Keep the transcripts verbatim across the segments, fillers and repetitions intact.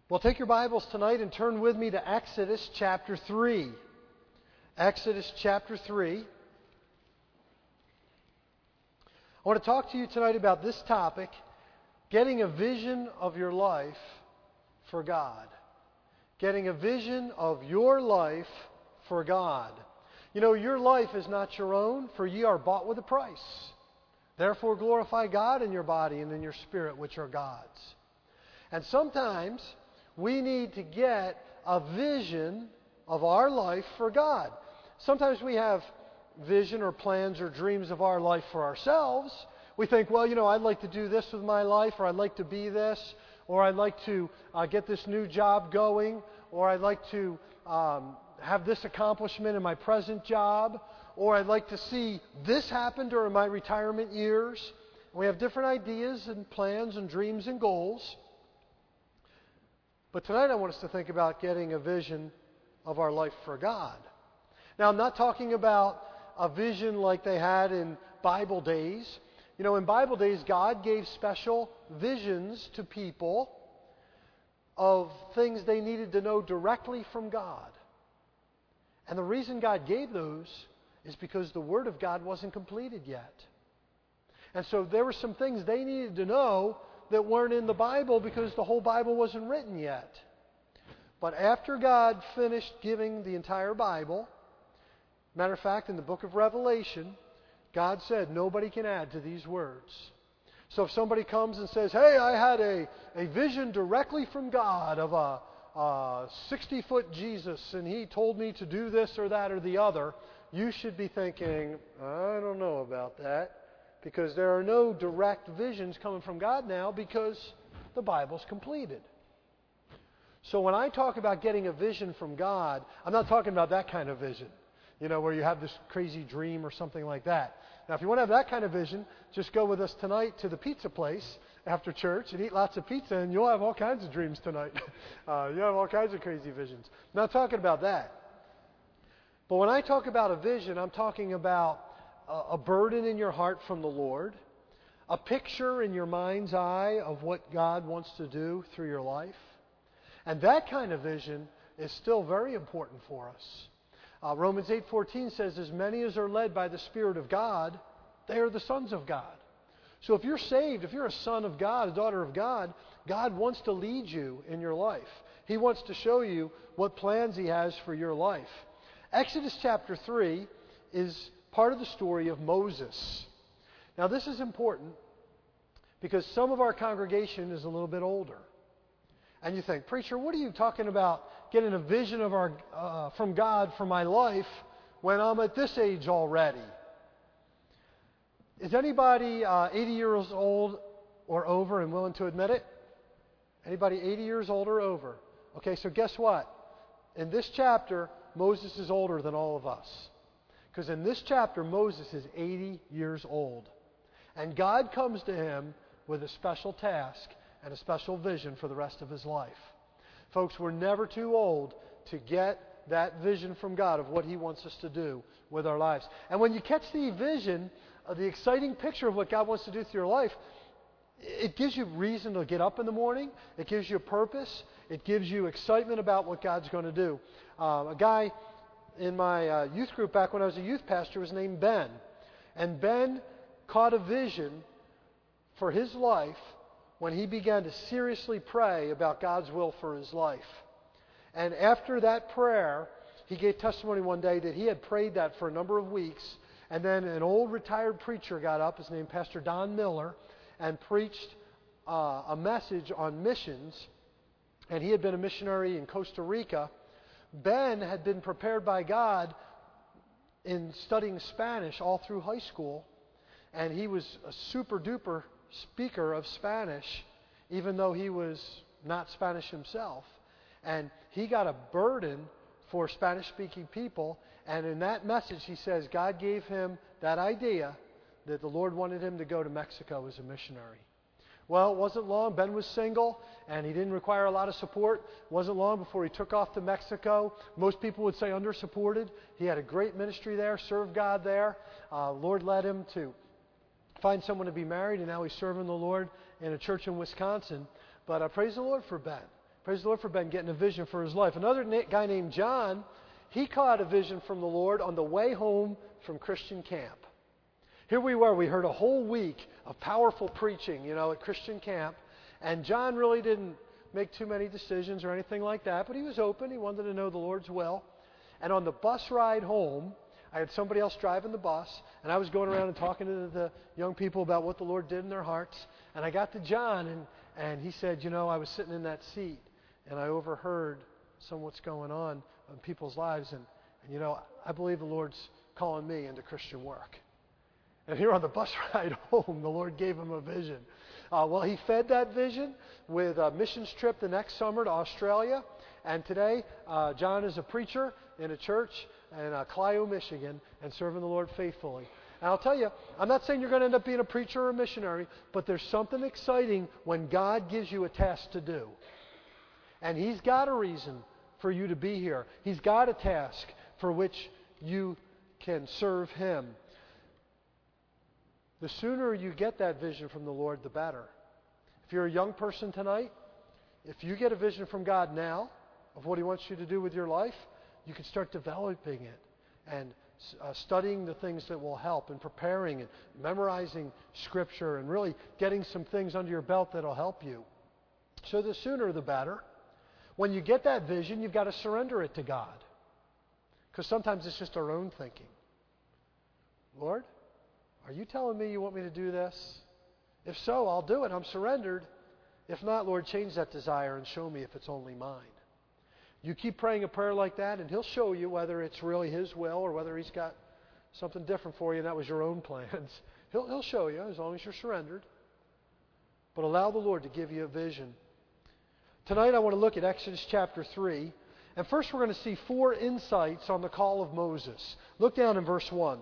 Well, take your Bibles tonight and turn with me to Exodus chapter three. Exodus chapter three. I want to talk to you tonight about this topic, getting a vision of your life for God. Getting a vision of your life for God. You know, your life is not your own, for ye are bought with a price. Therefore glorify God in your body and in your spirit, which are God's. And sometimes we need to get a vision of our life for God. Sometimes we have vision or plans or dreams of our life for ourselves. We think, well, you know, I'd like to do this with my life, or I'd like to be this, or I'd like to uh, get this new job going, or I'd like to um, have this accomplishment in my present job, or I'd like to see this happen during my retirement years. We have different ideas and plans and dreams and goals. But tonight I want us to think about getting a vision of our life for God. Now, I'm not talking about a vision like they had in Bible days. You know, in Bible days, God gave special visions to people of things they needed to know directly from God. And the reason God gave those is because the Word of God wasn't completed yet. And so there were some things they needed to know that weren't in the Bible because the whole Bible wasn't written yet. But after God finished giving the entire Bible, matter of fact, in the book of Revelation, God said nobody can add to these words. So if somebody comes and says, hey, I had a, a vision directly from God of a, a sixty-foot Jesus, and he told me to do this or that or the other, you should be thinking, I don't know about that. Because there are no direct visions coming from God now because the Bible's completed. So when I talk about getting a vision from God, I'm not talking about that kind of vision, you know, where you have this crazy dream or something like that. Now, if you want to have that kind of vision, just go with us tonight to the pizza place after church and eat lots of pizza, and you'll have all kinds of dreams tonight. uh, you'll have all kinds of crazy visions. I'm not talking about that. But when I talk about a vision, I'm talking about a burden in your heart from the Lord, a picture in your mind's eye of what God wants to do through your life. And that kind of vision is still very important for us. Uh, Romans eight fourteen says, as many as are led by the Spirit of God, they are the sons of God. So if you're saved, if you're a son of God, a daughter of God, God wants to lead you in your life. He wants to show you what plans He has for your life. Exodus chapter three is part of the story of Moses. Now, this is important because some of our congregation is a little bit older. And you think, preacher, what are you talking about getting a vision of our uh, from God for my life when I'm at this age already? Is anybody uh, eighty years old or over and willing to admit it? Anybody eighty years old or over? Okay, so guess what? In this chapter, Moses is older than all of us. Because in this chapter, Moses is eighty years old. And God comes to him with a special task and a special vision for the rest of his life. Folks, we're never too old to get that vision from God of what He wants us to do with our lives. And when you catch the vision, uh, the exciting picture of what God wants to do through your life, it gives you reason to get up in the morning. It gives you a purpose. It gives you excitement about what God's going to do. Uh, a guy in my uh, youth group back when I was a youth pastor was named Ben. And Ben caught a vision for his life when he began to seriously pray about God's will for his life. And after that prayer, he gave testimony one day that he had prayed that for a number of weeks. And then an old retired preacher got up, his name Pastor Don Miller, and preached uh, a message on missions. And he had been a missionary in Costa Rica. Ben had been prepared by God in studying Spanish all through high school, and he was a super duper speaker of Spanish, even though he was not Spanish himself. And he got a burden for Spanish-speaking people, and in that message he says God gave him that idea that the Lord wanted him to go to Mexico as a missionary. Well, it wasn't long. Ben was single, and he didn't require a lot of support. It wasn't long before he took off to Mexico. Most people would say under-supported. He had a great ministry there, served God there. Uh, Lord led him to find someone to be married, and now he's serving the Lord in a church in Wisconsin. But I praise the Lord for Ben. Praise the Lord for Ben getting a vision for his life. Another na- guy named John, he caught a vision from the Lord on the way home from Christian camp. Here we were. We heard a whole week of powerful preaching, you know, at Christian camp. And John really didn't make too many decisions or anything like that, but he was open. He wanted to know the Lord's will. And on the bus ride home, I had somebody else driving the bus, and I was going around and talking to the young people about what the Lord did in their hearts. And I got to John, and, and he said, you know, I was sitting in that seat, and I overheard some of what's going on in people's lives. And, and, you know, I believe the Lord's calling me into Christian work. And here on the bus ride home, the Lord gave him a vision. Uh, well, he fed that vision with a missions trip the next summer to Australia. And today, uh, John is a preacher in a church in uh, Clio, Michigan, and serving the Lord faithfully. And I'll tell you, I'm not saying you're going to end up being a preacher or a missionary, but there's something exciting when God gives you a task to do. And He's got a reason for you to be here. He's got a task for which you can serve Him. The sooner you get that vision from the Lord, the better. If you're a young person tonight, if you get a vision from God now of what He wants you to do with your life, you can start developing it and uh, studying the things that will help and preparing and memorizing Scripture and really getting some things under your belt that will help you. So the sooner the better. When you get that vision, you've got to surrender it to God. Because sometimes it's just our own thinking. Lord, are you telling me you want me to do this? If so, I'll do it. I'm surrendered. If not, Lord, change that desire and show me if it's only mine. You keep praying a prayer like that, and He'll show you whether it's really His will or whether He's got something different for you, and that was your own plans. He'll, he'll show you as long as you're surrendered. But allow the Lord to give you a vision. Tonight I want to look at Exodus chapter three. And first we're going to see four insights on the call of Moses. Look down in verse one.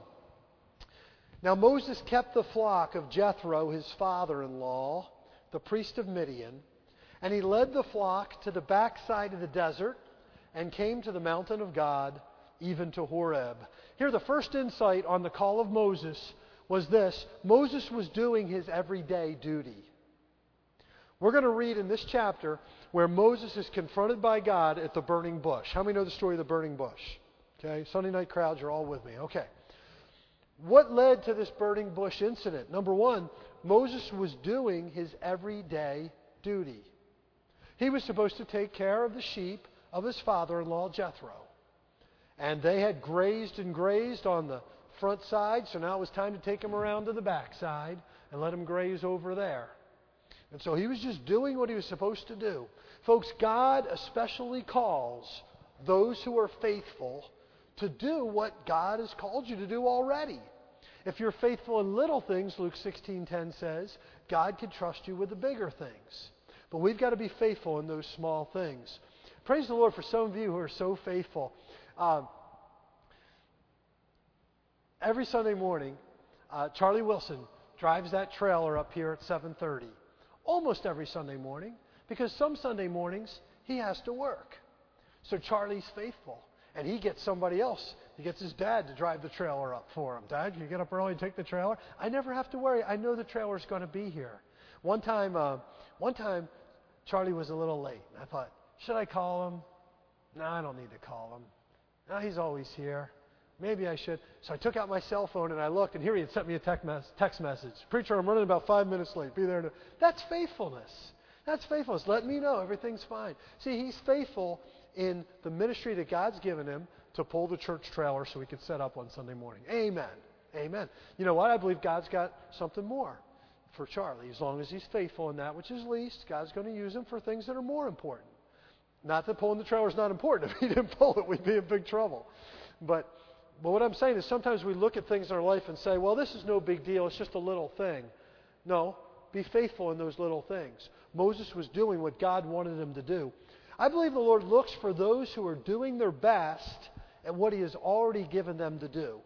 Now Moses kept the flock of Jethro, his father-in-law, the priest of Midian, and he led the flock to the backside of the desert and came to the mountain of God, even to Horeb. Here, the first insight on the call of Moses was this: Moses was doing his everyday duty. We're going to read in this chapter where Moses is confronted by God at the burning bush. How many know the story of the burning bush? Okay, Sunday night crowds are all with me. Okay. What led to this burning bush incident? Number one, Moses was doing his everyday duty. He was supposed to take care of the sheep of his father-in-law, Jethro. And they had grazed and grazed on the front side, so now it was time to take them around to the back side and let them graze over there. And so he was just doing what he was supposed to do. Folks, God especially calls those who are faithful to do what God has called you to do already. If you're faithful in little things, Luke sixteen ten says, God can trust you with the bigger things. But we've got to be faithful in those small things. Praise the Lord for some of you who are so faithful. Uh, every Sunday morning, uh, Charlie Wilson drives that trailer up here at seven thirty. Almost every Sunday morning, because some Sunday mornings he has to work. So Charlie's faithful. And he gets somebody else. He gets his dad to drive the trailer up for him. Dad, can you get up early and take the trailer? I never have to worry. I know the trailer's going to be here. One time, uh, one time, Charlie was a little late. I thought, should I call him? No, I don't need to call him. No, he's always here. Maybe I should. So I took out my cell phone and I looked, and here he had sent me a text, mes- text message. Preacher, I'm running about five minutes late. Be there. To... That's faithfulness. That's faithfulness. Let me know everything's fine. See, he's faithful in the ministry that God's given him to pull the church trailer so we could set up on Sunday morning. Amen. Amen. You know what? I believe God's got something more for Charlie. As long as he's faithful in that which is least, God's going to use him for things that are more important. Not that pulling the trailer is not important. If he didn't pull it, we'd be in big trouble. But, but what I'm saying is sometimes we look at things in our life and say, well, this is no big deal. It's just a little thing. No. Be faithful in those little things. Moses was doing what God wanted him to do. I believe the Lord looks for those who are doing their best at what He has already given them to do.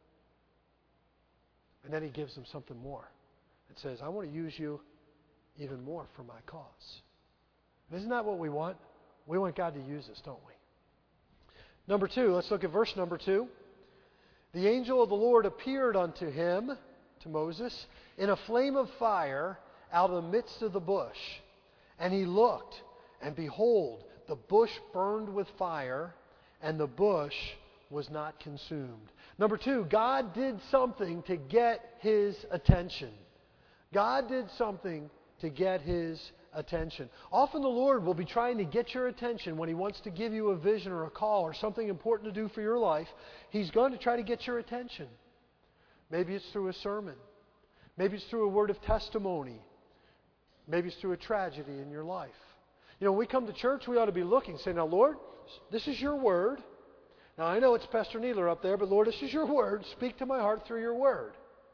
And then He gives them something more. It says, I want to use you even more for my cause. And isn't that what we want? We want God to use us, don't we? Number two, let's look at verse number two. The angel of the Lord appeared unto him, to Moses, in a flame of fire out of the midst of the bush. And he looked, And behold, the bush burned with fire, and the bush was not consumed. Number two, God did something to get his attention. God did something to get his attention. Often the Lord will be trying to get your attention when he wants to give you a vision or a call or something important to do for your life. He's going to try to get your attention. Maybe it's through a sermon. Maybe it's through a word of testimony. Maybe it's through a tragedy in your life. You know, when we come to church, we ought to be looking, saying, now, Lord, this is your word. Now, I know it's Pastor Needler up there, but Lord, this is your word. Speak to my heart through your word.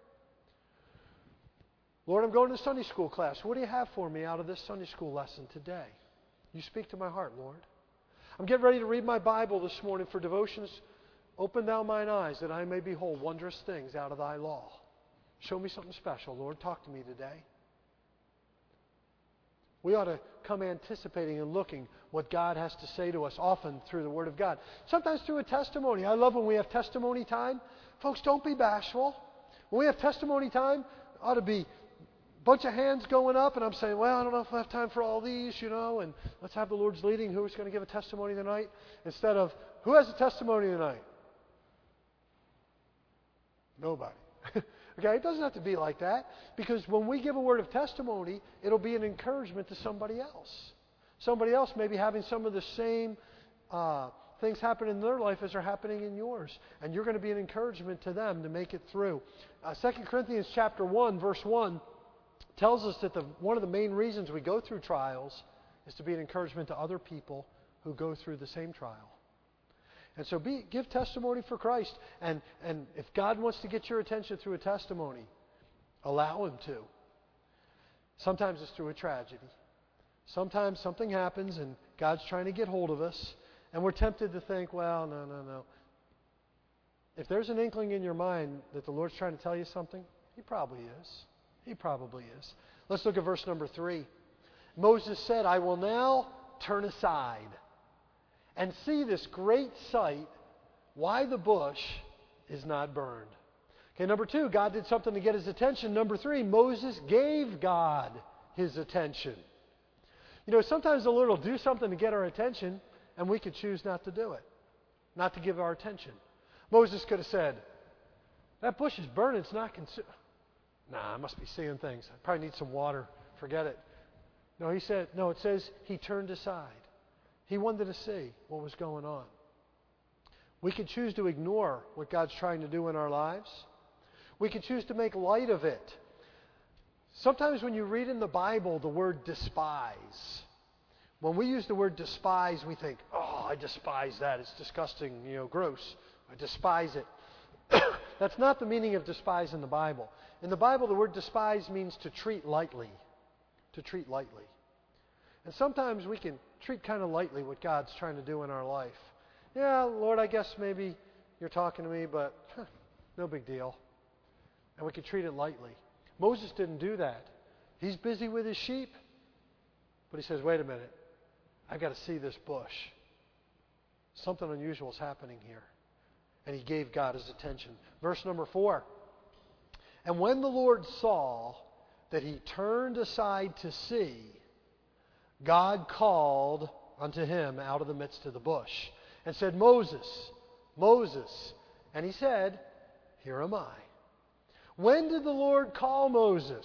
Lord, I'm going to Sunday school class. What do you have for me out of this Sunday school lesson today? You speak to my heart, Lord. I'm getting ready to read my Bible this morning for devotions. Open thou mine eyes that I may behold wondrous things out of thy law. Show me something special, Lord. Talk to me today. We ought to come anticipating and looking what God has to say to us, often through the Word of God. Sometimes through a testimony. I love when we have testimony time. Folks, don't be bashful. When we have testimony time, ought to be a bunch of hands going up, and I'm saying, well, I don't know if I have time for all these, you know, and let's have the Lord's leading. Who's going to give a testimony tonight? Instead of, who has a testimony tonight? Nobody. Okay, it doesn't have to be like that, because when we give a word of testimony, it'll be an encouragement to somebody else. Somebody else may be having some of the same uh, things happen in their life as are happening in yours, and you're going to be an encouragement to them to make it through. Uh, Second Corinthians chapter one, verse one, tells us that the, one of the main reasons we go through trials is to be an encouragement to other people who go through the same trial. And so be, give testimony for Christ. And, and if God wants to get your attention through a testimony, allow him to. Sometimes it's through a tragedy. Sometimes something happens and God's trying to get hold of us. And we're tempted to think, well, no, no, no. If there's an inkling in your mind that the Lord's trying to tell you something, he probably is. He probably is. Let's look at verse number three. Moses said, I will now turn aside and see this great sight, why the bush is not burned. Okay, number two, God did something to get his attention. Number three, Moses gave God his attention. You know, sometimes the Lord will do something to get our attention, and we could choose not to do it, not to give our attention. Moses could have said, that bush is burning, it's not consumed. Nah, I must be seeing things. I probably need some water. Forget it. No, he said, no, it says he turned aside. He wanted to see what was going on. We could choose to ignore what God's trying to do in our lives. We could choose to make light of it. Sometimes when you read in the Bible the word despise, when we use the word despise, we think, oh, I despise that. It's disgusting, you know, gross. I despise it. That's not the meaning of despise in the Bible. In the Bible, the word despise means to treat lightly. To treat lightly. And sometimes we can treat kind of lightly what God's trying to do in our life. Yeah, Lord, I guess maybe you're talking to me, but huh, no big deal. And we can treat it lightly. Moses didn't do that. He's busy with his sheep, but he says, wait a minute, I've got to see this bush. Something unusual is happening here. And he gave God his attention. Verse number four. And when the Lord saw that he turned aside to see, God called unto him out of the midst of the bush and said, Moses, Moses. And he said, here am I. When did the Lord call Moses?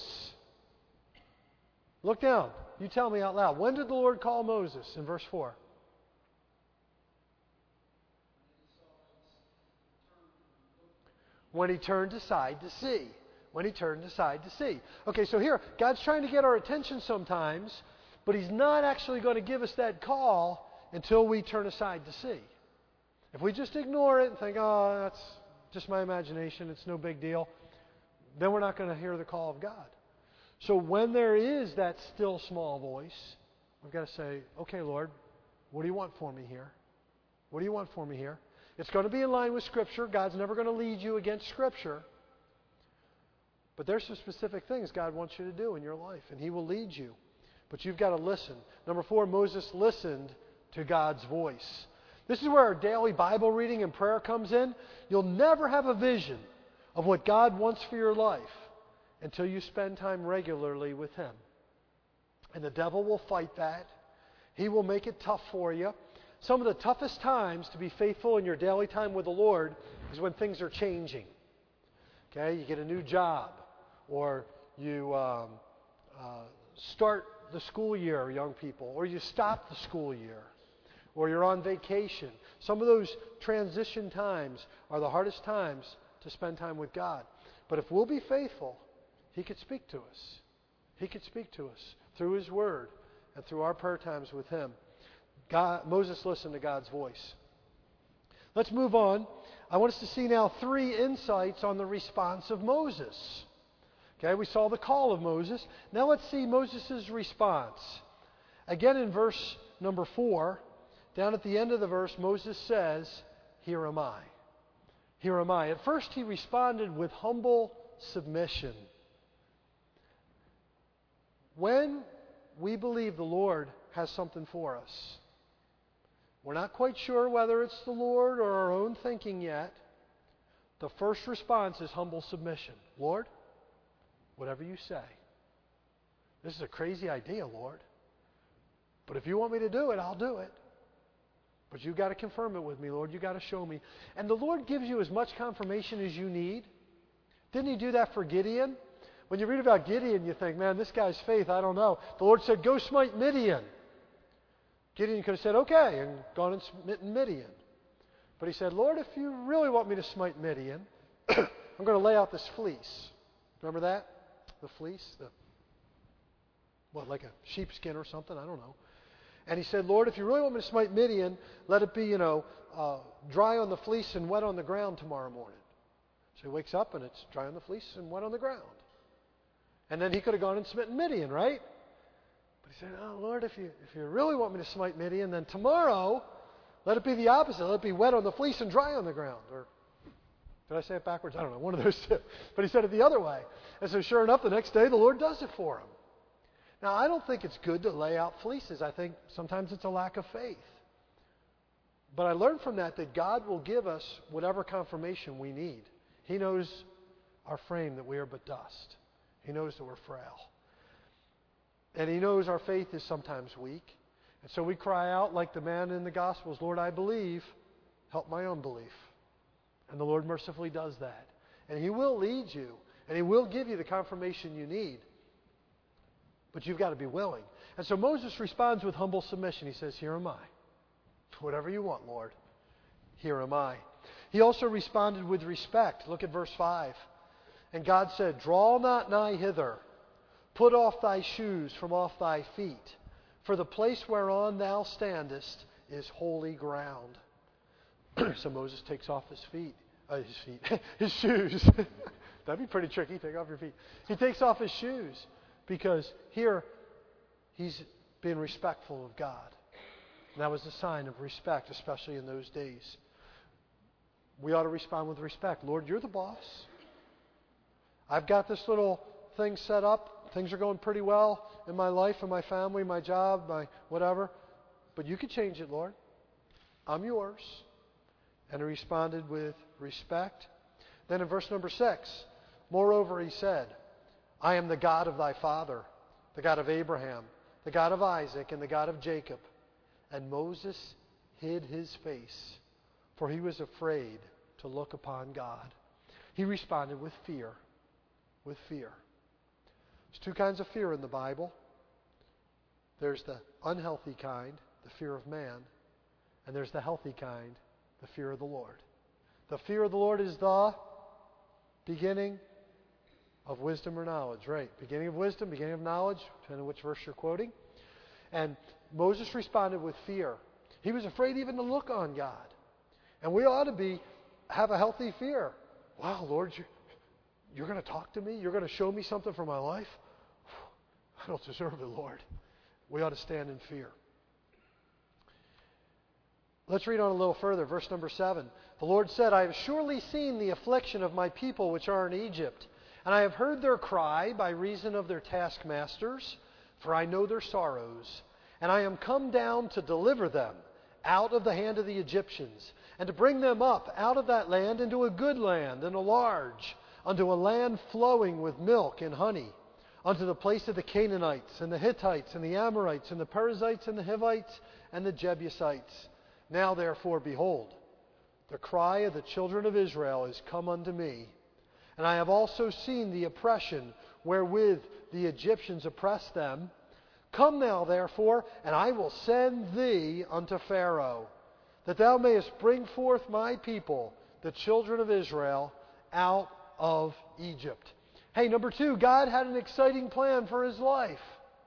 Look down. You tell me out loud. When did the Lord call Moses? In verse four. When he turned aside to see. When he turned aside to see. Okay, so here, God's trying to get our attention sometimes, but he's not actually going to give us that call until we turn aside to see. If we just ignore it and think, oh, that's just my imagination, it's no big deal, then we're not going to hear the call of God. So when there is that still small voice, we've got to say, okay, Lord, what do you want for me here? What do you want for me here? It's going to be in line with Scripture. God's never going to lead you against Scripture. But there's some specific things God wants you to do in your life, and he will lead you. But you've got to listen. Number four, Moses listened to God's voice. This is where our daily Bible reading and prayer comes in. You'll never have a vision of what God wants for your life until you spend time regularly with him. And the devil will fight that. He will make it tough for you. Some of the toughest times to be faithful in your daily time with the Lord is when things are changing. Okay, you get a new job, or you um, uh, start the school year, young people, or you stop the school year, or you're on vacation. Some of those transition times are the hardest times to spend time with God. But if we'll be faithful, He could speak to us. He could speak to us through His Word and through our prayer times with Him. God, Moses listened to God's voice. Let's move on. I want us to see now three insights on the response of Moses. Okay, we saw the call of Moses. Now let's see Moses' response. Again in verse number four, down at the end of the verse, Moses says, "Here am I. Here am I." At first he responded with humble submission. When we believe the Lord has something for us, we're not quite sure whether it's the Lord or our own thinking yet, the first response is humble submission. Lord, whatever you say. This is a crazy idea, Lord. But if you want me to do it, I'll do it. But you've got to confirm it with me, Lord. You've got to show me. And the Lord gives you as much confirmation as you need. Didn't He do that for Gideon? When you read about Gideon, you think, man, this guy's faith, I don't know. The Lord said, go smite Midian. Gideon could have said, okay, and gone and smitten Midian. But he said, Lord, if you really want me to smite Midian, I'm going to lay out this fleece. Remember that? The fleece? The, what, like a sheepskin or something? I don't know. And he said, Lord, if you really want me to smite Midian, let it be, you know, uh, dry on the fleece and wet on the ground tomorrow morning. So he wakes up and it's dry on the fleece and wet on the ground. And then he could have gone and smitten Midian, right? But he said, oh, Lord, if you if you really want me to smite Midian, then tomorrow, let it be the opposite. Let it be wet on the fleece and dry on the ground. Or did I say it backwards? I don't know. One of those two. But he said it the other way. And so sure enough, the next day, the Lord does it for him. Now, I don't think it's good to lay out fleeces. I think sometimes it's a lack of faith. But I learned from that that God will give us whatever confirmation we need. He knows our frame, that we are but dust. He knows that we're frail. And He knows our faith is sometimes weak. And so we cry out like the man in the Gospels, Lord, I believe, help my unbelief. And the Lord mercifully does that. And He will lead you, and He will give you the confirmation you need. But you've got to be willing. And so Moses responds with humble submission. He says, here am I. Whatever you want, Lord, here am I. He also responded with respect. Look at verse five. And God said, draw not nigh hither. Put off thy shoes from off thy feet. For the place whereon thou standest is holy ground. So Moses takes off his feet. Uh, his feet. his shoes. That'd be pretty tricky. Take off your feet. He takes off his shoes. Because here, he's being respectful of God. And that was a sign of respect, especially in those days. We ought to respond with respect. Lord, you're the boss. I've got this little thing set up. Things are going pretty well in my life, in my family, my job, my whatever. But you could change it, Lord. I'm yours. And he responded with respect. Then in verse number six, moreover he said, I am the God of thy father, the God of Abraham, the God of Isaac, and the God of Jacob. And Moses hid his face, for he was afraid to look upon God. He responded with fear. With fear. There's two kinds of fear in the Bible. There's the unhealthy kind, the fear of man, and there's the healthy kind, the fear of the Lord. The fear of the Lord is the beginning of wisdom or knowledge, right? Beginning of wisdom, beginning of knowledge, depending on which verse you're quoting. And Moses responded with fear. He was afraid even to look on God. And we ought to be have a healthy fear. Wow, Lord, you, you're going to talk to me? You're going to show me something for my life? I don't deserve it, Lord. We ought to stand in fear. Let's read on a little further. Verse number seven. The Lord said, I have surely seen the affliction of my people which are in Egypt, and I have heard their cry by reason of their taskmasters, for I know their sorrows. And I am come down to deliver them out of the hand of the Egyptians, and to bring them up out of that land into a good land, and a large, unto a land flowing with milk and honey, unto the place of the Canaanites, and the Hittites, and the Amorites, and the Perizzites, and the Hivites, and the Jebusites. Now therefore, behold, the cry of the children of Israel is come unto me, and I have also seen the oppression wherewith the Egyptians oppress them. Come now therefore, and I will send thee unto Pharaoh, that thou mayest bring forth my people, the children of Israel, out of Egypt. Hey, number two, God had an exciting plan for his life.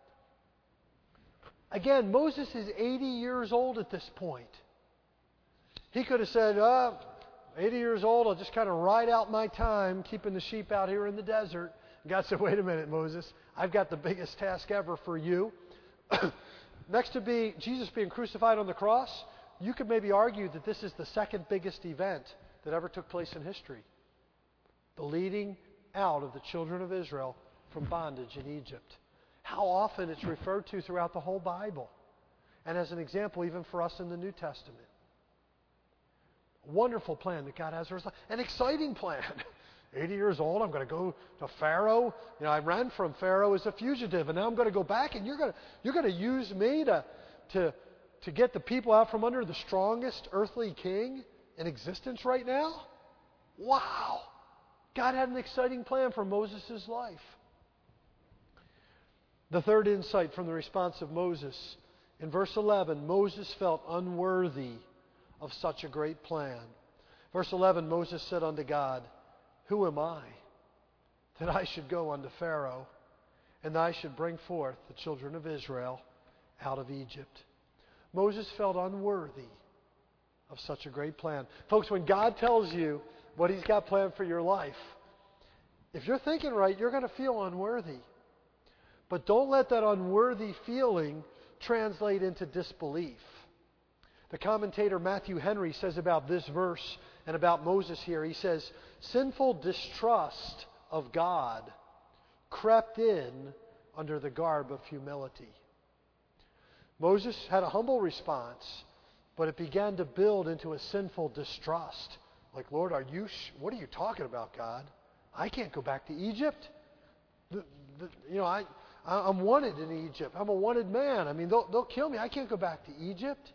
Again, Moses is eighty years old at this point. He could have said, uh, eighty years old, I'll just kind of ride out my time keeping the sheep out here in the desert. And God said, wait a minute, Moses, I've got the biggest task ever for you. Next to be Jesus being crucified on the cross, you could maybe argue that this is the second biggest event that ever took place in history. The leading out of the children of Israel from bondage in Egypt. How often it's referred to throughout the whole Bible. And as an example, even for us in the New Testament. A wonderful plan that God has for us. An exciting plan. eighty years old, I'm going to go to Pharaoh. You know, I ran from Pharaoh as a fugitive, and now I'm going to go back, and you're going to you're going to use me to to to get the people out from under the strongest earthly king in existence right now? Wow. God had an exciting plan for Moses' life. The third insight from the response of Moses. In verse eleven, Moses felt unworthy of such a great plan. Verse eleven, Moses said unto God, who am I, that I should go unto Pharaoh, and that I should bring forth the children of Israel out of Egypt? Moses felt unworthy of such a great plan. Folks, when God tells you what he's got planned for your life, if you're thinking right, you're going to feel unworthy. But don't let that unworthy feeling translate into disbelief. The commentator Matthew Henry says about this verse and about Moses here, he says, sinful distrust of God crept in under the garb of humility. Moses had a humble response, but it began to build into a sinful distrust. Like, Lord, are you? Sh- what are you talking about, God? I can't go back to Egypt. The, the, you know, I, I, I'm wanted in Egypt. I'm a wanted man. I mean, they'll, they'll kill me. I can't go back to Egypt.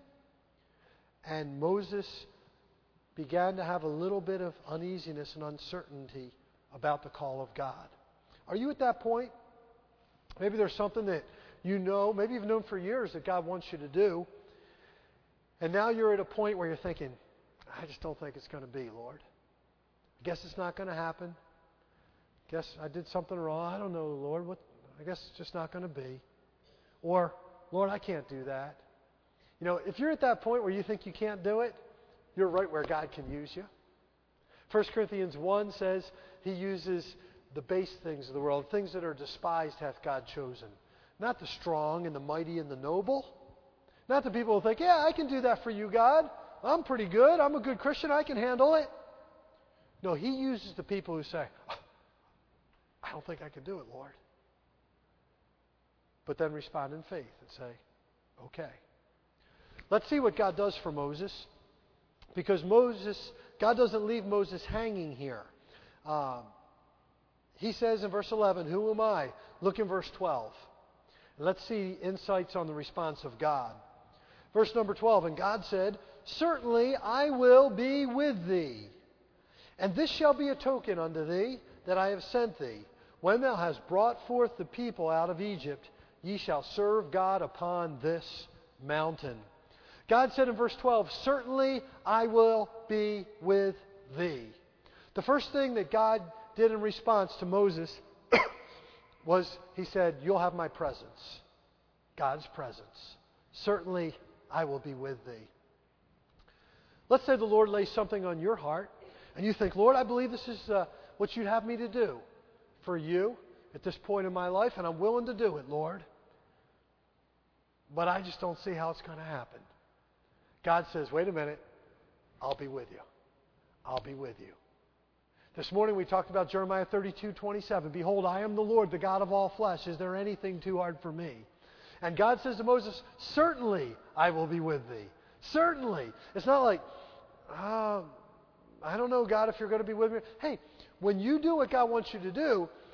And Moses began to have a little bit of uneasiness and uncertainty about the call of God. Are you at that point? Maybe there's something that you know, maybe you've known for years that God wants you to do. And now you're at a point where you're thinking, I just don't think it's going to be, Lord. I guess it's not going to happen. I guess I did something wrong. I don't know, Lord. What? I guess it's just not going to be. Or, Lord, I can't do that. You know, if you're at that point where you think you can't do it, you're right where God can use you. First Corinthians one says he uses the base things of the world, things that are despised hath God chosen. Not the strong and the mighty and the noble. Not the people who think, yeah, I can do that for you, God. I'm pretty good. I'm a good Christian. I can handle it. No, he uses the people who say, oh, I don't think I can do it, Lord. But then respond in faith and say, okay. Let's see what God does for Moses. Because Moses, God doesn't leave Moses hanging here. Um, he says in verse eleven, who am I? Look in verse twelve. And let's see insights on the response of God. Verse number twelve, and God said, certainly I will be with thee. And this shall be a token unto thee that I have sent thee. When thou hast brought forth the people out of Egypt, ye shall serve God upon this mountain. God said in verse twelve, certainly I will be with thee. The first thing that God did in response to Moses was he said, you'll have my presence. God's presence. Certainly I will be with thee. Let's say the Lord lays something on your heart and you think, Lord, I believe this is uh, what you'd have me to do for you at this point in my life, and I'm willing to do it, Lord. But I just don't see how it's going to happen. God says, wait a minute, I'll be with you. I'll be with you. This morning we talked about Jeremiah thirty-two twenty-seven. Behold, I am the Lord, the God of all flesh. Is there anything too hard for me? And God says to Moses, certainly I will be with thee. Certainly. It's not like, uh, I don't know, God, if you're going to be with me. Hey, when you do what God wants you to do,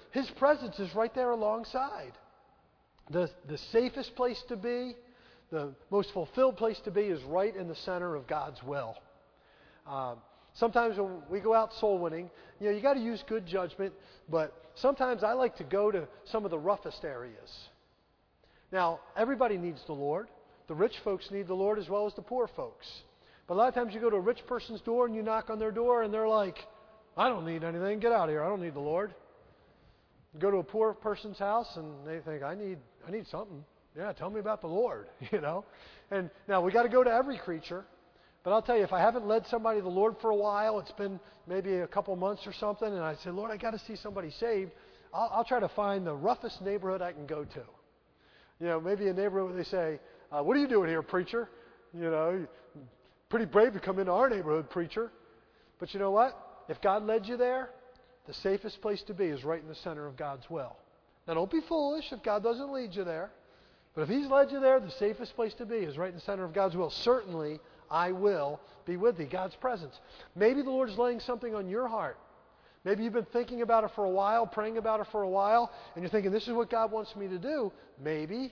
His presence is right there alongside. The, the safest place to be, the most fulfilled place to be is right in the center of God's will. Um, sometimes when we go out soul winning, you know, you got to use good judgment, but sometimes I like to go to some of the roughest areas. Now, everybody needs the Lord. The rich folks need the Lord as well as the poor folks. But a lot of times you go to a rich person's door and you knock on their door and they're like, I don't need anything. Get out of here. I don't need the Lord. You go to a poor person's house and they think, I need I need something. Yeah, tell me about the Lord, you know. And now we got to go to every creature. But I'll tell you, if I haven't led somebody to the Lord for a while, it's been maybe a couple months or something, and I say, Lord, I got to see somebody saved, I'll, I'll try to find the roughest neighborhood I can go to. You know, maybe a neighborhood where they say, uh, what are you doing here, preacher? You know, pretty brave to come into our neighborhood, preacher. But you know what? If God led you there, the safest place to be is right in the center of God's will. Now, don't be foolish if God doesn't lead you there. But if He's led you there, the safest place to be is right in the center of God's will. Certainly, I will be with thee, God's presence. Maybe the Lord's laying something on your heart. Maybe you've been thinking about it for a while, praying about it for a while, and you're thinking, this is what God wants me to do. Maybe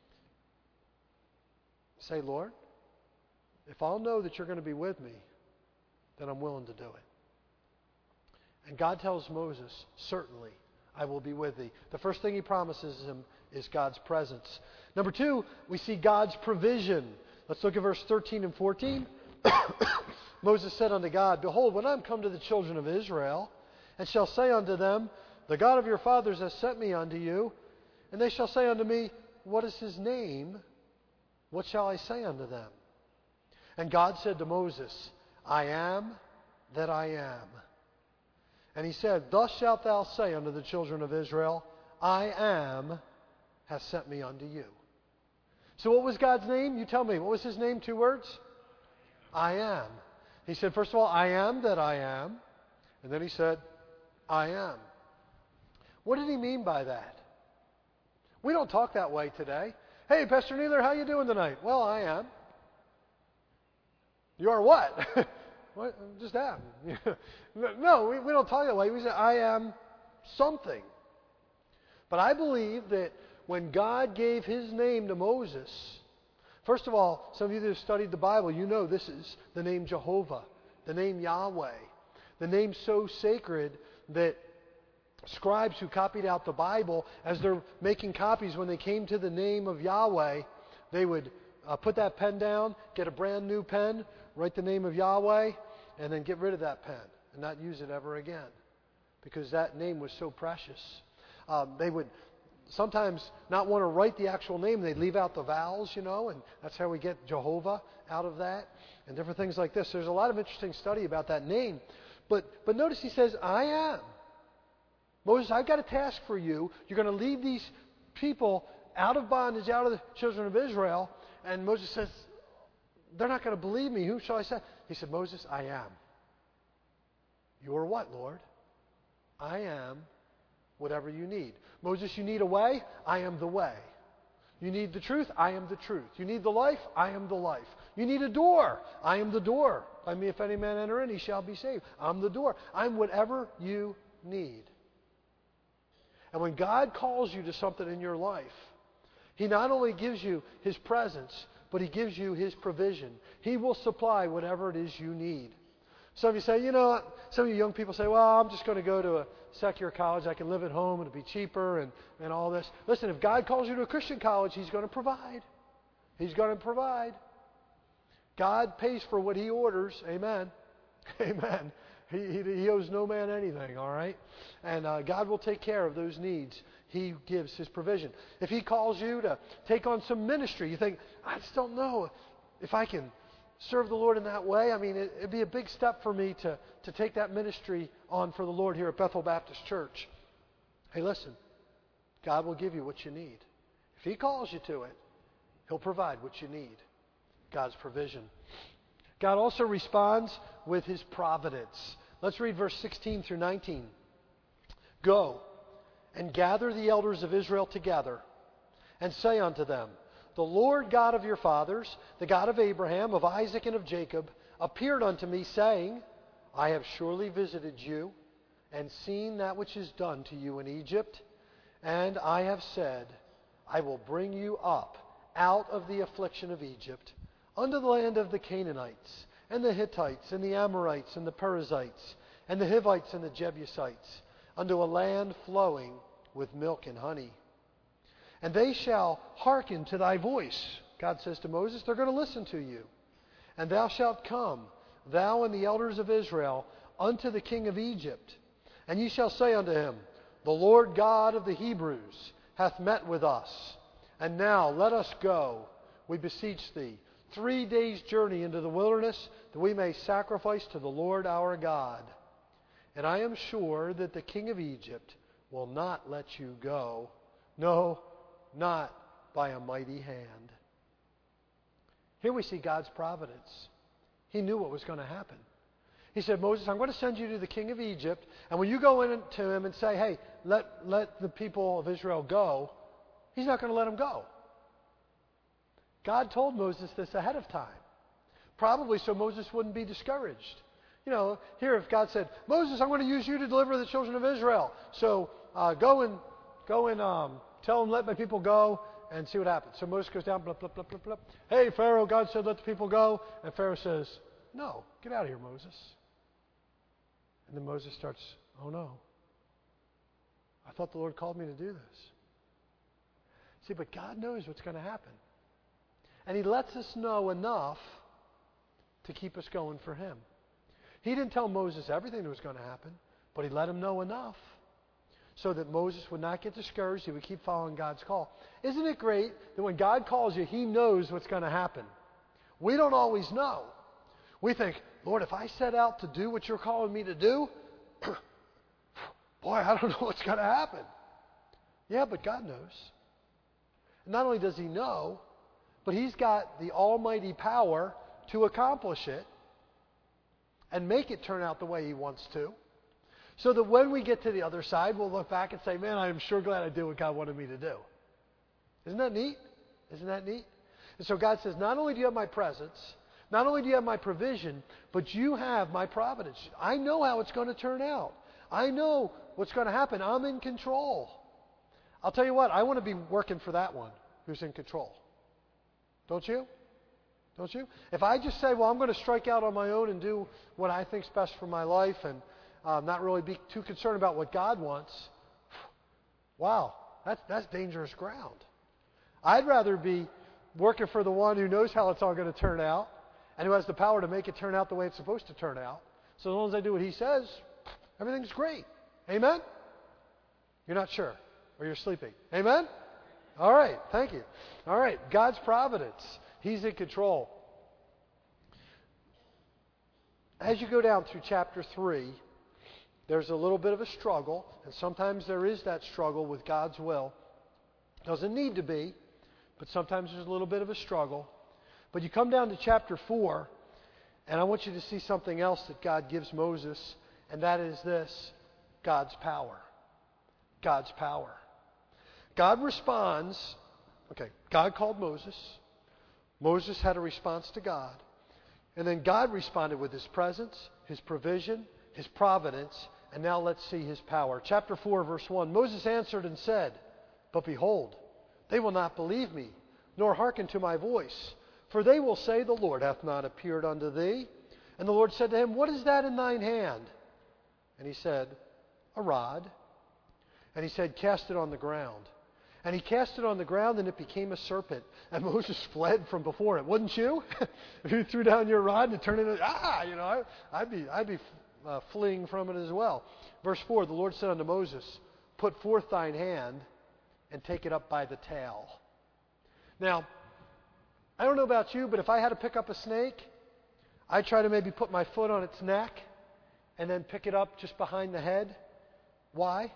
say, Lord, if I'll know that you're going to be with me, then I'm willing to do it. And God tells Moses, certainly I will be with thee. The first thing He promises him is God's presence. Number two, we see God's provision. Let's look at verse thirteen and fourteen. Moses said unto God, behold, when I am come to the children of Israel, and shall say unto them, the God of your fathers has sent me unto you, and they shall say unto me, what is His name? What shall I say unto them? And God said to Moses, I am that I am. And He said, thus shalt thou say unto the children of Israel, I am has sent me unto you. So what was God's name? You tell me. What was His name? Two words? I am. He said, first of all, I am that I am. And then He said, I am. What did He mean by that? We don't talk that way today. Hey, Pastor Neeler, how you doing tonight? Well, I am. You are what? What? Just am. No, we, we don't talk that way. We say, I am something. But I believe that when God gave His name to Moses, first of all, some of you that have studied the Bible, you know this is the name Jehovah, the name Yahweh, the name so sacred that scribes who copied out the Bible, as they're making copies, when they came to the name of Yahweh, they would uh, put that pen down, get a brand new pen, write the name of Yahweh, and then get rid of that pen and not use it ever again, because that name was so precious. Um, they would sometimes not want to write the actual name. They'd leave out the vowels, you know, and that's how we get Jehovah out of that, and different things like this. There's a lot of interesting study about that name. But, but notice He says, I am. Moses, I've got a task for you. You're going to lead these people out of bondage, out of the children of Israel. And Moses says, they're not going to believe me. Who shall I send? He said, Moses, I am. You are what, Lord? I am whatever you need. Moses, you need a way? I am the way. You need the truth? I am the truth. You need the life? I am the life. You need a door? I am the door. By me, if any man enter in, he shall be saved. I'm the door. I'm whatever you need. And when God calls you to something in your life, He not only gives you His presence, but He gives you His provision. He will supply whatever it is you need. Some of you say, you know, some of you young people say, well, I'm just going to go to a secular college. I can live at home. It'll be cheaper and, and all this. Listen, if God calls you to a Christian college, He's going to provide. He's going to provide. God pays for what He orders. Amen. Amen. He, he, he owes no man anything, all right? And uh, God will take care of those needs. He gives His provision. If He calls you to take on some ministry, you think, I just don't know if I can serve the Lord in that way. I mean, it, it'd be a big step for me to, to take that ministry on for the Lord here at Bethel Baptist Church. Hey, listen, God will give you what you need. If He calls you to it, He'll provide what you need. God's provision. God also responds with His providence. Let's read verse sixteen through nineteen. Go and gather the elders of Israel together, and say unto them, the Lord God of your fathers, the God of Abraham, of Isaac, and of Jacob, appeared unto me, saying, I have surely visited you and seen that which is done to you in Egypt, and I have said, I will bring you up out of the affliction of Egypt unto the land of the Canaanites, and the Hittites, and the Amorites, and the Perizzites, and the Hivites, and the Jebusites, unto a land flowing with milk and honey. And they shall hearken to thy voice. God says to Moses, they're going to listen to you. And thou shalt come, thou and the elders of Israel, unto the king of Egypt. And ye shall say unto him, the Lord God of the Hebrews hath met with us. And now let us go, we beseech thee, three days' journey into the wilderness, that we may sacrifice to the Lord our God. And I am sure that the king of Egypt will not let you go, no, not by a mighty hand. Here we see God's providence. He knew what was going to happen. He said, Moses, I'm going to send you to the king of Egypt, and when you go in to him and say, hey, let, let the people of Israel go, he's not going to let them go. God told Moses this ahead of time, probably so Moses wouldn't be discouraged. You know, here if God said, Moses, I'm going to use you to deliver the children of Israel, so uh, go and go and um, tell them, let my people go, and see what happens. So Moses goes down, blah, blah, blah, blah, blah. Hey, Pharaoh, God said, let the people go. And Pharaoh says, no, get out of here, Moses. And then Moses starts, oh no. I thought the Lord called me to do this. See, but God knows what's going to happen. And He lets us know enough to keep us going for Him. He didn't tell Moses everything that was going to happen, but He let him know enough so that Moses would not get discouraged. He would keep following God's call. Isn't it great that when God calls you, He knows what's going to happen? We don't always know. We think, Lord, if I set out to do what you're calling me to do, boy, I don't know what's going to happen. Yeah, but God knows. And not only does He know, but He's got the almighty power to accomplish it and make it turn out the way He wants to. So that when we get to the other side, we'll look back and say, man, I am sure glad I did what God wanted me to do. Isn't that neat? Isn't that neat? And so God says, not only do you have my presence, not only do you have my provision, but you have my providence. I know how it's going to turn out. I know what's going to happen. I'm in control. I'll tell you what, I want to be working for that one who's in control. Don't you? Don't you? If I just say, well, I'm going to strike out on my own and do what I think's best for my life and uh, not really be too concerned about what God wants, wow, that's, that's dangerous ground. I'd rather be working for the one who knows how it's all going to turn out and who has the power to make it turn out the way it's supposed to turn out. So as long as I do what He says, everything's great. Amen? You're not sure, or you're sleeping. Amen? All right, thank you. All right, God's providence. He's in control. As you go down through chapter three, there's a little bit of a struggle, and sometimes there is that struggle with God's will. Doesn't need to be, but sometimes there's a little bit of a struggle. But you come down to chapter four, and I want you to see something else that God gives Moses, and that is this, God's power. God's power. God responds, okay, God called Moses. Moses had a response to God. And then God responded with His presence, His provision, His providence, and now let's see His power. Chapter four, verse one, Moses answered and said, but behold, they will not believe me, nor hearken to my voice. For they will say, the Lord hath not appeared unto thee. And the Lord said to him, what is that in thine hand? And he said, a rod. And he said, cast it on the ground. And he cast it on the ground, and it became a serpent. And Moses fled from before it. Wouldn't you? If you threw down your rod and it turned into, ah, you know, I, I'd be, I'd be uh, fleeing from it as well. Verse four, the Lord said unto Moses, put forth thine hand and take it up by the tail. Now, I don't know about you, but if I had to pick up a snake, I'd try to maybe put my foot on its neck and then pick it up just behind the head. Why?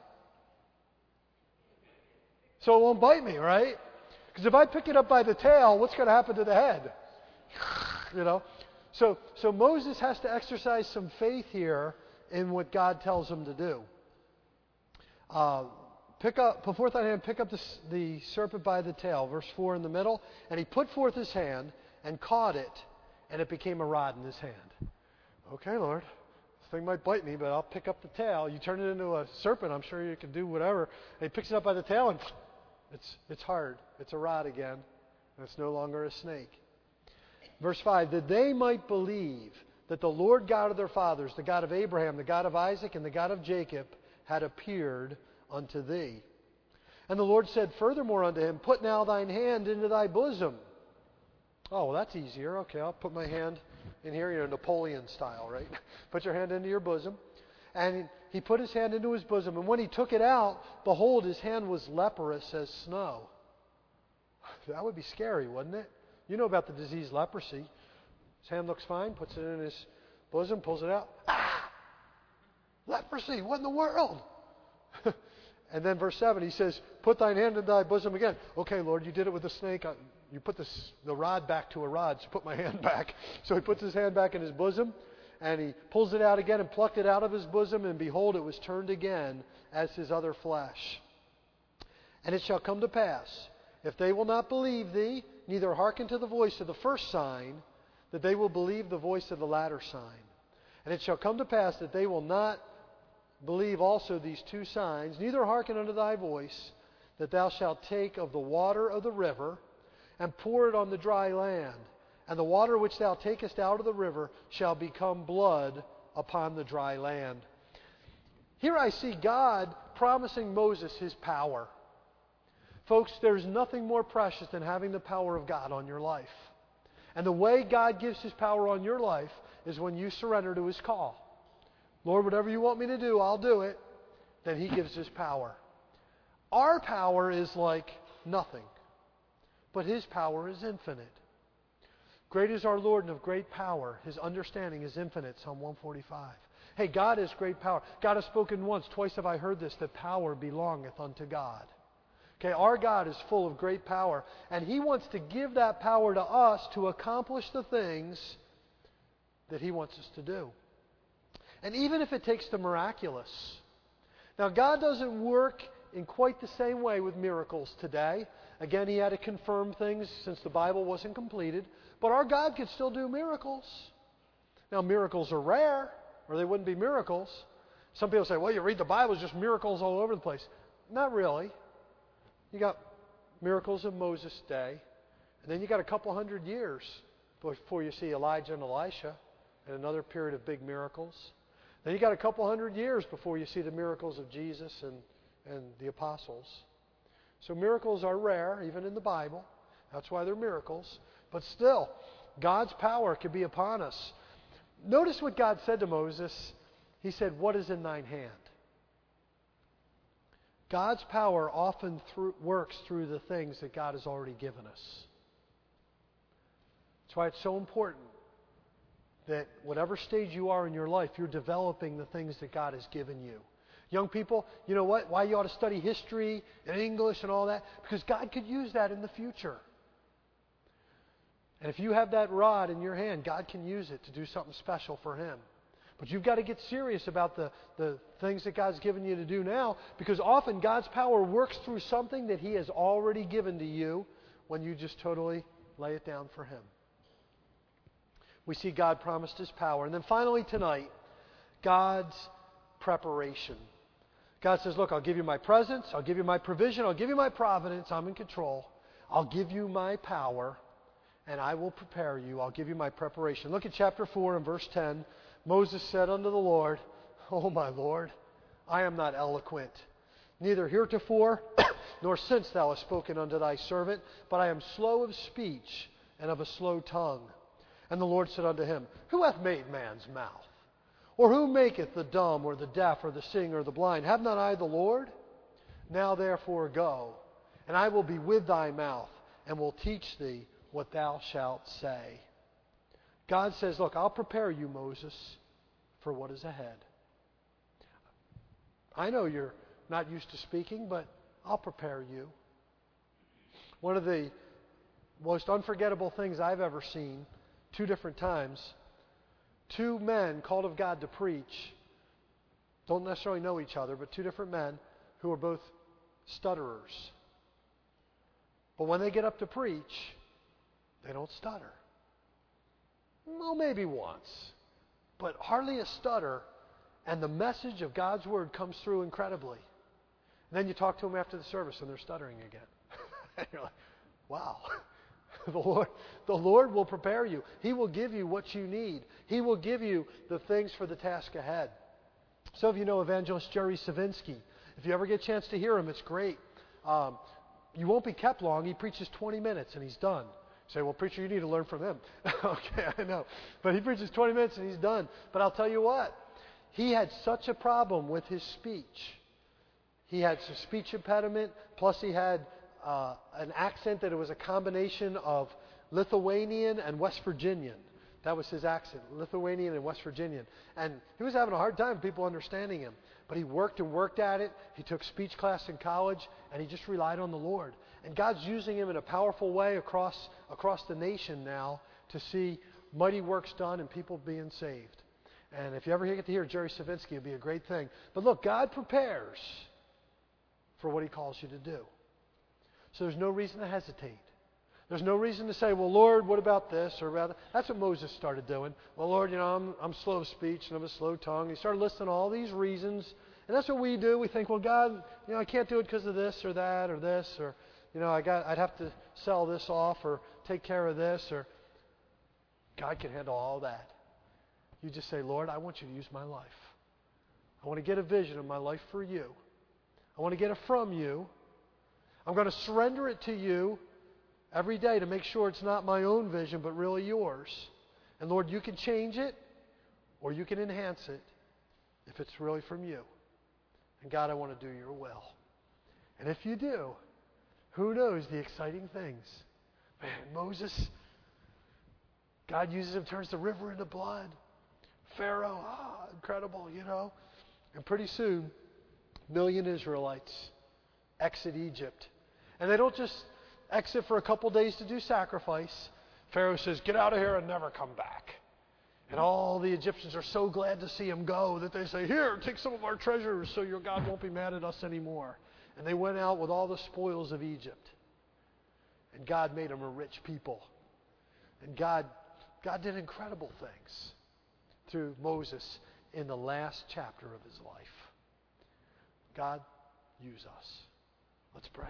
So it won't bite me, right? Because if I pick it up by the tail, what's going to happen to the head? You know? So, so Moses has to exercise some faith here in what God tells him to do. Uh, pick up, put forth thy hand, pick up the, the serpent by the tail, verse four in the middle. And he put forth his hand and caught it, and it became a rod in his hand. Okay, Lord. thing might bite me, but I'll pick up the tail. You turn it into a serpent, I'm sure you can do whatever. And he picks it up by the tail, and it's it's hard. It's a rod again, and it's no longer a snake. Verse five, that they might believe that the Lord God of their fathers, the God of Abraham, the God of Isaac, and the God of Jacob, had appeared unto thee. And the Lord said furthermore unto him, put now thine hand into thy bosom. Oh, well, that's easier. Okay, I'll put my hand in here, you know, Napoleon style, right? Put your hand into your bosom. And he put his hand into his bosom, and when he took it out, behold, his hand was leprous as snow. That would be scary, wouldn't it? You know about the disease leprosy. His hand looks fine, puts it in his bosom, pulls it out. Ah! Leprosy, what in the world? And then verse seven, he says, put thine hand in thy bosom again. Okay, Lord, you did it with the snake. You put this, the rod back to a rod, so put my hand back. So he puts his hand back in his bosom, and he pulls it out again and plucked it out of his bosom, and behold, it was turned again as his other flesh. And it shall come to pass, if they will not believe thee, neither hearken to the voice of the first sign, that they will believe the voice of the latter sign. And it shall come to pass that they will not believe also these two signs, neither hearken unto thy voice, that thou shalt take of the water of the river, and pour it on the dry land. And the water which thou takest out of the river shall become blood upon the dry land. Here I see God promising Moses his power. Folks, there's nothing more precious than having the power of God on your life. And the way God gives his power on your life is when you surrender to his call. Lord, whatever you want me to do, I'll do it. Then he gives his power. Our power is like nothing, but his power is infinite. Great is our Lord and of great power. His understanding is infinite, Psalm one forty-five. Hey, God is great power. God has spoken once, twice have I heard this, that power belongeth unto God. Okay, our God is full of great power, and he wants to give that power to us to accomplish the things that he wants us to do. And even if it takes the miraculous. Now, God doesn't work in quite the same way with miracles today. Again, he had to confirm things since the Bible wasn't completed. But our God could still do miracles. Now, miracles are rare, or they wouldn't be miracles. Some people say, well, you read the Bible, it's just miracles all over the place. Not really. You got miracles of Moses' day, and then you got a couple hundred years before you see Elijah and Elisha, and another period of big miracles. Then you got a couple hundred years before you see the miracles of Jesus and, and the apostles. So miracles are rare, even in the Bible. That's why they're miracles. But still, God's power could be upon us. Notice what God said to Moses. He said, what is in thine hand? God's power often through, works through the things that God has already given us. That's why it's so important that whatever stage you are in your life, you're developing the things that God has given you. Young people, you know what? Why you ought to study history and English and all that? Because God could use that in the future. And if you have that rod in your hand, God can use it to do something special for him. But you've got to get serious about the, the things that God's given you to do now, because often God's power works through something that he has already given to you when you just totally lay it down for him. We see God promised his power. And then finally tonight, God's preparation. God says, look, I'll give you my presence, I'll give you my provision, I'll give you my providence, I'm in control. I'll give you my power, and I will prepare you. I'll give you my preparation. Look at chapter four and verse ten. Moses said unto the Lord, O my Lord, I am not eloquent, neither heretofore nor since thou hast spoken unto thy servant, but I am slow of speech and of a slow tongue. And the Lord said unto him, Who hath made man's mouth? Or who maketh the dumb, or the deaf, or the seeing, or the blind? Have not I the Lord? Now therefore go, and I will be with thy mouth, and will teach thee what thou shalt say. God says, look, I'll prepare you, Moses, for what is ahead. I know you're not used to speaking, but I'll prepare you. One of the most unforgettable things I've ever seen, two different times, two men called of God to preach, don't necessarily know each other, but two different men who are both stutterers. But when they get up to preach, they don't stutter. Well, maybe once, but hardly a stutter And the message of God's Word comes through incredibly. And then you talk to them after the service and they're stuttering again. And you're like, wow. The Lord, the Lord will prepare you. He will give you what you need. He will give you the things for the task ahead. Some of you know evangelist Jerry Savinsky. If you ever get a chance to hear him, it's great. Um, you won't be kept long. He preaches twenty minutes and he's done. You say, well, preacher, you need to learn from him. Okay, I know. But he preaches twenty minutes and he's done. But I'll tell you what. He had such a problem with his speech. He had some speech impediment, plus he had uh, an accent that it was a combination of Lithuanian and West Virginian. That was his accent, Lithuanian and West Virginian. And he was having a hard time people understanding him. But he worked and worked at it. He took speech class in college, and he just relied on the Lord. And God's using him in a powerful way across, across the nation now to see mighty works done and people being saved. And if you ever get to hear Jerry Savinsky, it'd be a great thing. But look, God prepares for what He calls you to do. So there's no reason to hesitate. There's no reason to say, well, Lord, what about this or about that? That's what Moses started doing. Well, Lord, you know, I'm, I'm slow of speech and I'm a slow tongue. He started listing all these reasons. And that's what we do. We think, well, God, you know, I can't do it because of this or that or this. Or, you know, I got, I'd have to sell this off or take care of this. Or God can handle all that. You just say, Lord, I want you to use my life. I want to get a vision of my life for you. I want to get it from you. I'm going to surrender it to you every day to make sure it's not my own vision, but really yours. And Lord, you can change it or you can enhance it if it's really from you. And God, I want to do your will. And if you do, who knows the exciting things? Man, Moses, God uses him, turns the river into blood. Pharaoh, ah, incredible, you know. And pretty soon, a million Israelites exit Egypt. And they don't just exit for a couple days to do sacrifice. Pharaoh says, get out of here and never come back. And all the Egyptians are so glad to see him go that they say, here, take some of our treasures so your God won't be mad at us anymore. And they went out with all the spoils of Egypt. And God made them a rich people. And God, God did incredible things through Moses in the last chapter of his life. God, use us. Let's pray.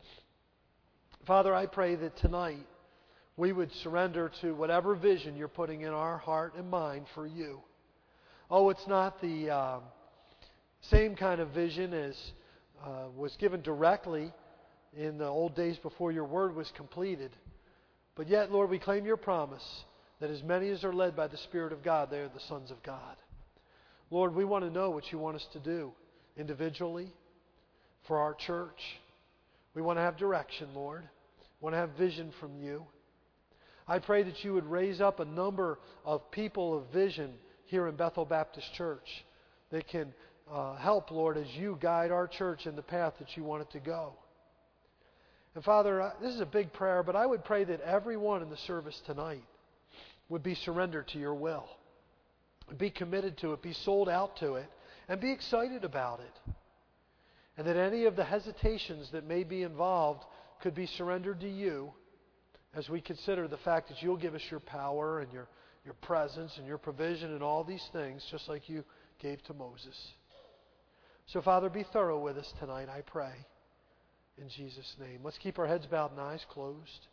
Father, I pray that tonight we would surrender to whatever vision you're putting in our heart and mind for you. Oh, it's not the uh, same kind of vision as uh, was given directly in the old days before your word was completed. But yet, Lord, we claim your promise that as many as are led by the Spirit of God, they are the sons of God. Lord, we want to know what you want us to do individually, for our church. We want to have direction, Lord. We want to have vision from you. I pray that you would raise up a number of people of vision here in Bethel Baptist Church that can uh, help, Lord, as you guide our church in the path that you want it to go. And Father, uh, this is a big prayer, but I would pray that everyone in the service tonight would be surrendered to your will, be committed to it, be sold out to it, and be excited about it. And that any of the hesitations that may be involved could be surrendered to you as we consider the fact that you'll give us your power and your, your presence and your provision and all these things, just like you gave to Moses. So, Father, be thorough with us tonight, I pray. In Jesus' name. Let's keep our heads bowed and eyes closed.